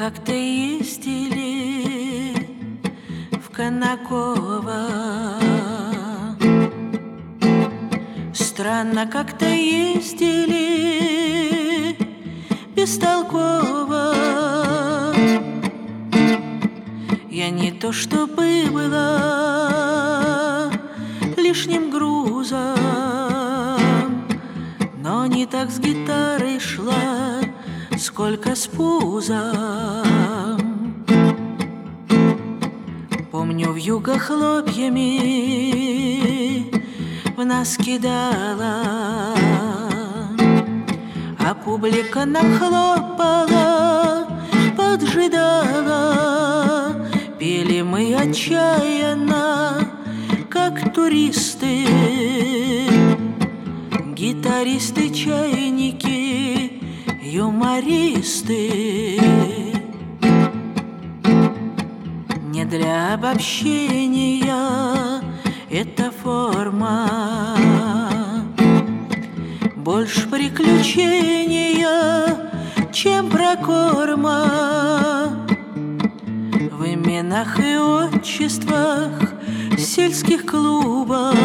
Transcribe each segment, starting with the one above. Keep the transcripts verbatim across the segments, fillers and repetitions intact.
Как-то ездили в Конаково. Странно как-то ездили, бестолково. Я не то чтобы была лишним грузом, но не так с гитарой шла, сколько с пузом. Помню, вьюга хлопьями в нас кидала, а публика нам хлопала, поджидала. Пели мы отчаянно, как туристы, гитаристы, чайники, юмористы. Не для обобщения эта форма, больше приключения, чем прокорма. В именах и отчествах сельских клубов,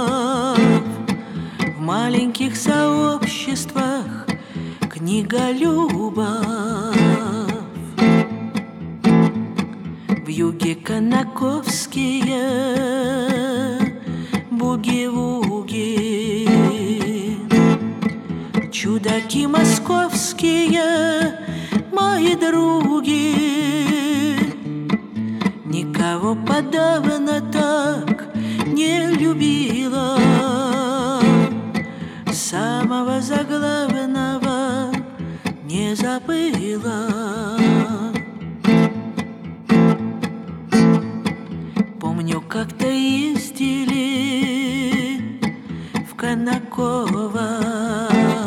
в маленьких сообществах книголюбов. Вьюги конаковские, буги-вуги, чудаки московские, мои други. Никого подавно так не любила, самого заглавного не забыла. Помню, как-то ездили в Конаково.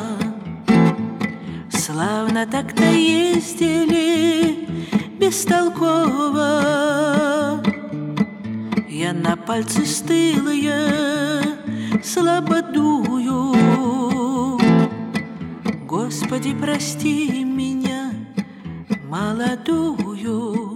Славно так-то ездили, бестолково. Я на пальцы стылые слабо дую. Господи, прости меня, молодую.